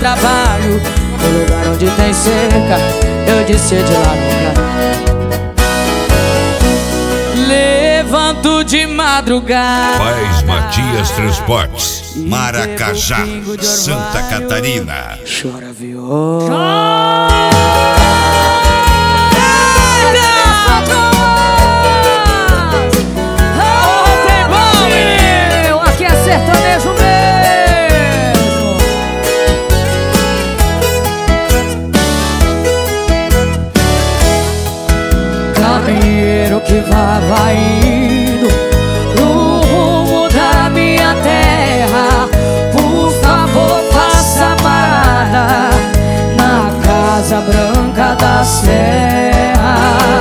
trabalho. No lugar onde tem cerca, eu disse de lá nunca. Levanto de madrugada. Paz Matias Transportes, Maracajá, Santa Catarina. Chora viola. Aqui é sertanejo mesmo. Caminheiro que vai indo pro rumo da minha terra, por favor faça parada na Casa Branca da Serra.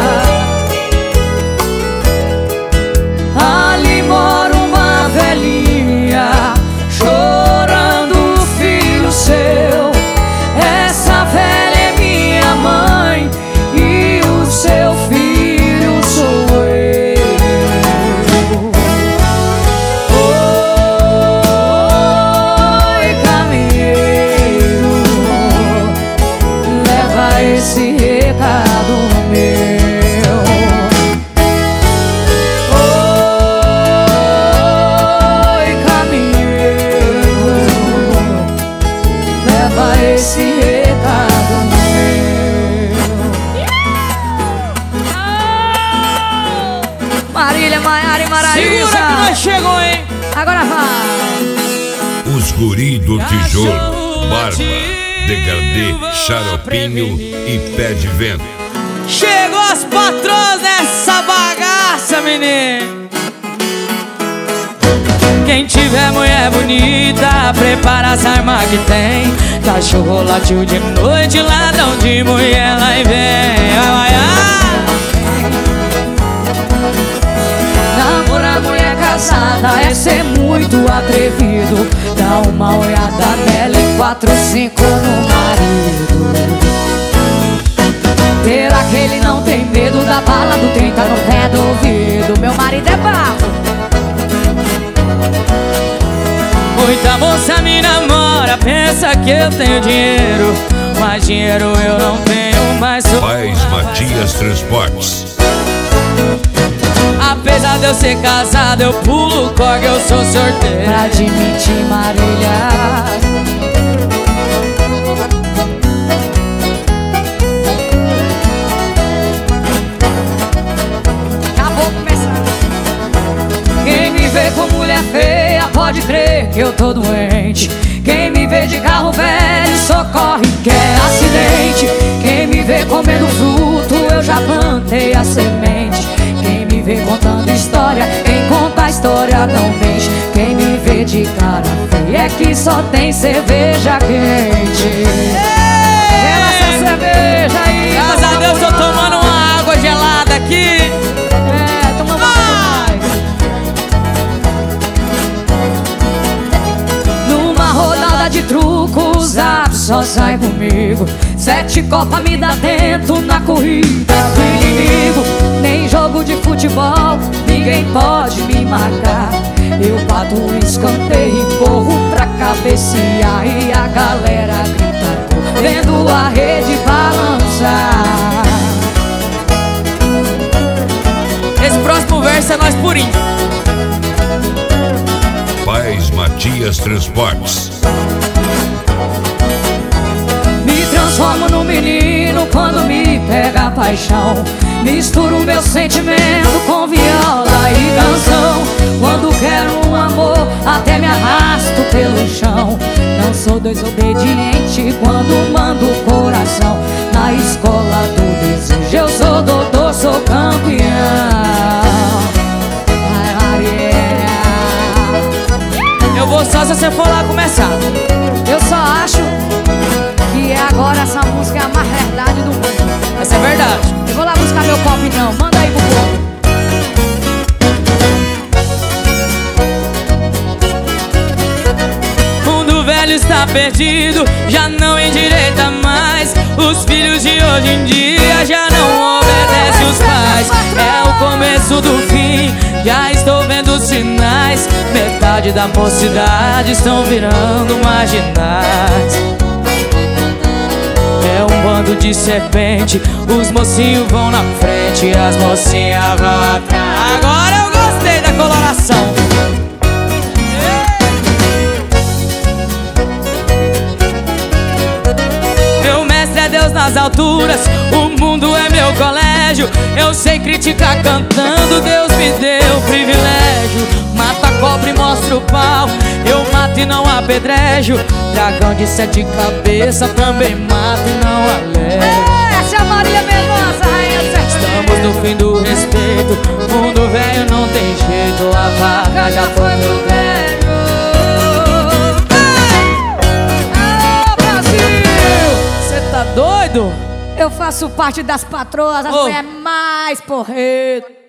Ali mora uma velhinha chorando o filho seu. Essa velha é minha mãe e o seu filho sou eu. Oi, caminheiro, leva esse recado meu. Esse recado meu. Marília, Maiara e Maraísa. Segura que nós chegou, hein? Agora vai. Os guri do tijolo, barba, degradê, xaropinho e pé de vento. Chegou as patroas nessa bagaça, menino. Quem tiver mulher bonita, prepara as armas que tem. Cachorro latiu de noite, ladrão de mulher, lá e vem. Namorar mulher casada é ser muito atrevido. Dá uma olhada nela e 4, 5 no marido. Terá que ele não tem medo da bala do 30 no pé do ouvido. Meu marido é bravo. Muita moça me namora, pensa que eu tenho dinheiro, mas dinheiro eu não tenho, mas sou. Paz Matias Transportes. Apesar de eu ser casado, eu pulo corda, eu sou sorteiro. Pra admitir, Marília, acabou começando. Quem me vê com mulher feia pode crer que eu tô doente. Quem me vê de carro velho socorre que é acidente. Quem me vê comendo fruto, eu já plantei a semente. Quem me vê contando história, quem conta a história não mente. Quem me vê de cara feia é que só tem cerveja quente. Gela essa cerveja aí. Graças a Deus tô tomando uma água gelada aqui. Toma mais. Numa rodada de truco, o Zap só sai comigo. 7 copas me dá dentro na corrida do inimigo. Nem jogo de futebol, ninguém pode me marcar. Eu bato o escanteio e corro pra cabecear. E a galera grita, vendo a rede balançar. Esse próximo verso é nós purinho. Paz Matias Transportes. Me transformo no menino quando me pega a paixão. Misturo meu sentimento com viola e canção. Quando quero um amor, até me arrasto pelo chão. Não sou desobediente quando mando o coração. Na escola do desejo eu sou doutor, sou campeão. Eu vou só se você for lá começar. Eu só acho que agora essa música é a mais verdade do mundo. Essa é verdade. Eu vou lá buscar meu copo então, manda aí pro povo. Mundo velho está perdido, já não endireita mais. Os filhos de hoje em dia já não obedecem os pais. É o começo do fim, já estou vendo os sinais. Metade da mocidade estão virando marginais. bando de serpente. Os mocinhos vão na frente, as mocinhas vão atrás. Agora eu gostei da coloração. Meu mestre é Deus nas alturas, o mundo é meu colégio. Eu sei criticar cantando, Deus me deu privilégio. Mata a cobra e mostra o pau, eu mato e não apedrejo. Dragão de 7 cabeças também mato e não alejo. Essa é a Maria Mendonça, rainha do sertanejo. Estamos no fim do respeito, mundo velho não tem jeito. A vaca já foi pro velho. Alô, Brasil! Cê tá doido? Eu faço parte das patroas, as mulheres mais porretas.